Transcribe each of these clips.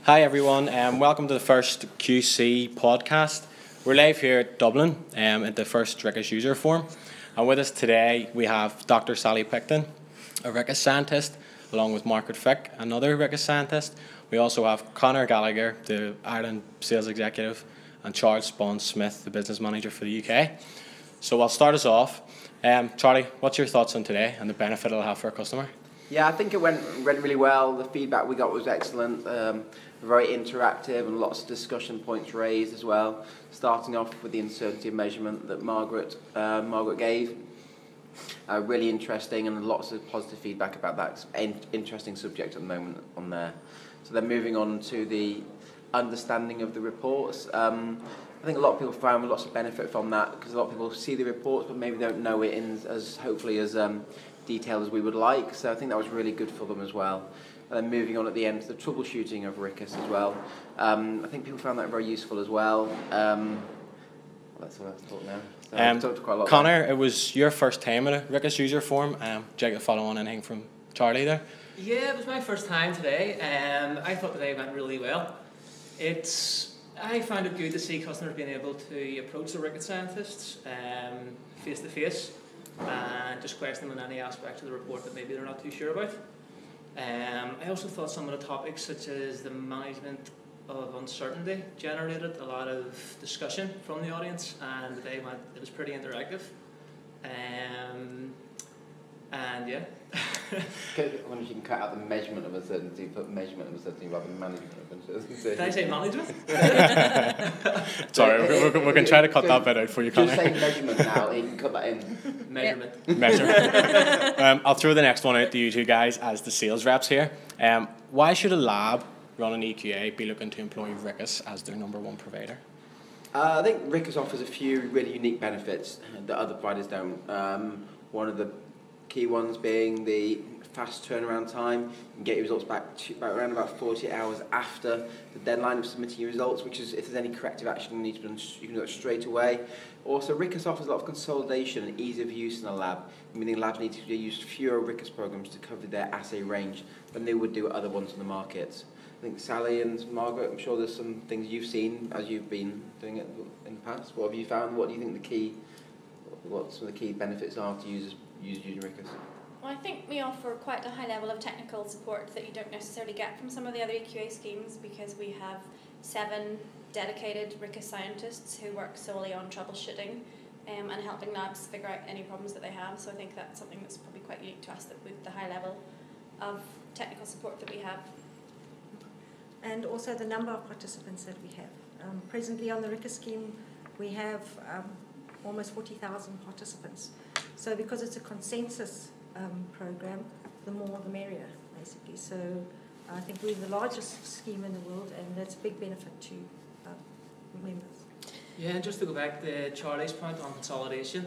Hi everyone, welcome to the first QC podcast. We're live here at Dublin at the first RICS user forum, and with us today we have Dr. Sally Picton, a RICS scientist, along with Margaret Fick, another RICS scientist. We also have Conor Gallagher, the Ireland sales executive, and Charles Bond Smith, the business manager for the UK. So I'll start us off. Charlie, what's your thoughts on today and the benefit it'll have for a customer? Yeah, I think it went really well. The feedback we got was excellent, very interactive, and lots of discussion points raised as well. Starting off with the uncertainty of measurement that Margaret gave, really interesting, and lots of positive feedback about that interesting subject at the moment on there. So then moving on to the understanding of the reports. I think a lot of people found lots of benefit from that because a lot of people see the reports but maybe don't know it in as detailed as we would like. So I think that was really good for them as well. And then moving on at the end to the troubleshooting of RICS as well. I think people found that very useful as well. Let's talk now. So I've talked quite a lot. Conor, it was your first time at a RICS user forum. Do you like to follow on anything from Charlie there? Yeah, it was my first time today. I thought today went really well. I found it good to see customers being able to approach the RICS scientists face to face and just question them on any aspect of the report that maybe they're not too sure about. I also thought some of the topics, such as the management of uncertainty, generated a lot of discussion from the audience, and it was pretty interactive. And yeah. I wonder if you can cut out the measurement of uncertainty, put measurement of uncertainty rather than management of uncertainty. Did I say management? Sorry, we're going to try to cut that bit out for you, Conor. Just say measurement now, you can cut that in. Measurement. Measurement. I'll throw the next one out to you two guys as the sales reps here. Why should a lab running EQA be looking to employ RICS as their number one provider? I think RICS offers a few really unique benefits that other providers don't. One of the key ones being the fast turnaround time. You can get your results back around about 48 hours after the deadline of submitting your results, which is if there's any corrective action you need to do, you can do it straight away. Also, RICS offers a lot of consolidation and ease of use in a lab, meaning labs need to use fewer RICS programs to cover their assay range than they would do at other ones on the market. I think Sally and Margaret, I'm sure there's some things you've seen as you've been doing it in the past. What have you found? What do you think what some of the key benefits are to using RICS? Well, I think we offer quite a high level of technical support that you don't necessarily get from some of the other EQA schemes, because we have 7 dedicated RICS scientists who work solely on troubleshooting and helping labs figure out any problems that they have. So I think that's something that's probably quite unique to us, that with the high level of technical support that we have. And also the number of participants that we have. Presently on the RICS scheme, we have almost 40,000 participants. So because it's a consensus program, the more the merrier, basically. So I think we're the largest scheme in the world, and that's a big benefit to members. Yeah, and just to go back to Charlie's point on consolidation,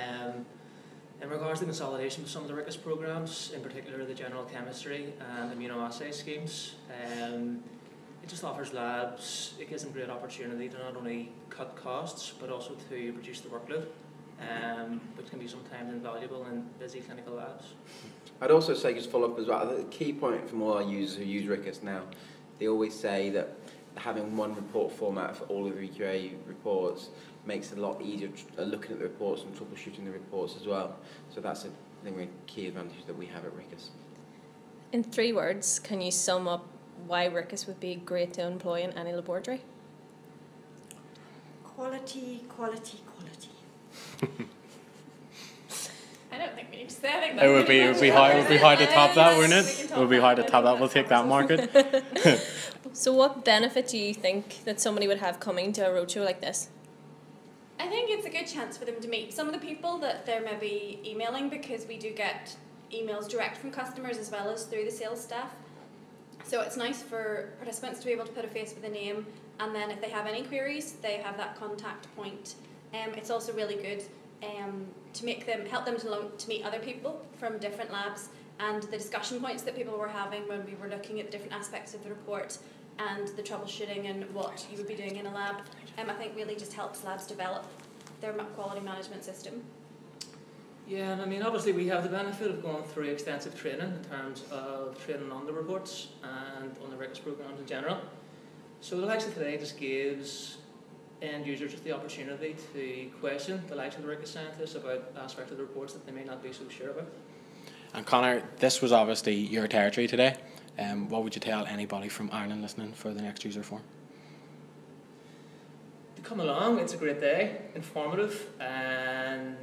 in regards to consolidation with some of the RICS programs, in particular the general chemistry and immunoassay schemes, it just offers labs, it gives them great opportunity to not only cut costs but also to reduce the workload, which can be sometimes invaluable in busy clinical labs. I'd also say, just follow up as well, the key point from all our users who use RICS now, they always say that having one report format for all of the EQA reports makes it a lot easier looking at the reports and troubleshooting the reports as well. So that's a key advantage that we have at RICS. In 3 words, can you sum up why RICS would be great to employ in any laboratory? Quality. I don't think we need to say anything. It would be hard to top that, wouldn't it? It would be hard to top that. We'll take that, Margaret. So what benefit do you think that somebody would have coming to a roadshow like this? I think it's a good chance for them to meet some of the people that they're maybe emailing, because we do get emails direct from customers as well as through the sales staff. So it's nice for participants to be able to put a face with a name, and then if they have any queries, they have that contact point. It's also really good to help them to meet other people from different labs, and the discussion points that people were having when we were looking at the different aspects of the report and the troubleshooting and what you would be doing in a lab, I think really just helps labs develop their quality management system. Yeah, and I mean, obviously we have the benefit of going through extensive training in terms of training on the reports and on the RICS programs in general. So the likes of today just gives end users just the opportunity to question the likes of the Rickus scientists about aspects of the reports that they may not be so sure about. And Connor, this was obviously your territory today. What would you tell anybody from Ireland listening for the next user forum? To come along, it's a great day, informative, and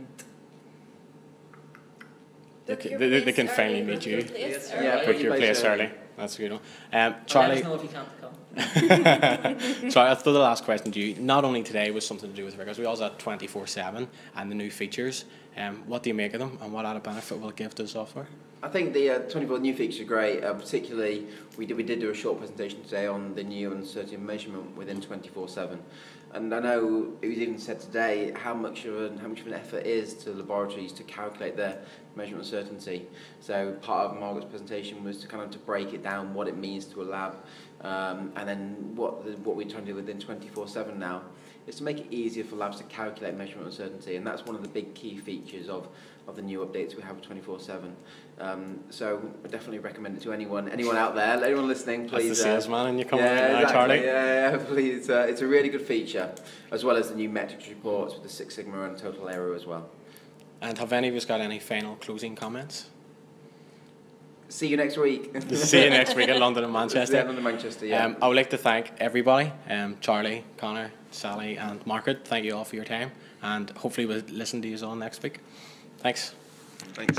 Book your They place can finally early, meet book your you. place Yes, early. Yeah, Book your place early. That's a good one. let us Charlie, know if you can't come. sorry, I'll throw the last question to you. Not only today was something to do with Rickus, we also had 24/7 and the new features. What do you make of them, and what added benefit will it give to the software? I think the 24 new features are great. Particularly, we did do a short presentation today on the new uncertainty of measurement within 24/7, and I know it was even said today how much of an effort is to laboratories to calculate their measurement uncertainty. So part of Margaret's presentation was to break it down, what it means to a lab, and then what we're trying to do within 24/7 now is to make it easier for labs to calculate measurement uncertainty, and that's one of the big key features of the new updates we have with 24/7. So I definitely recommend it to anyone out there, anyone listening. Please. That's the salesman, and you come yeah, right now, exactly. Charlie. Yeah, please. It's a really good feature, as well as the new metrics reports with the Six Sigma and total error as well. And have any of us got any final closing comments? See you next week. See you next week in London and Manchester. Yeah, London, Manchester. Yeah. I would like to thank everybody, Charlie, Connor, Sally and Margaret. Thank you all for your time, and hopefully we'll listen to you all next week. Thanks. Thanks.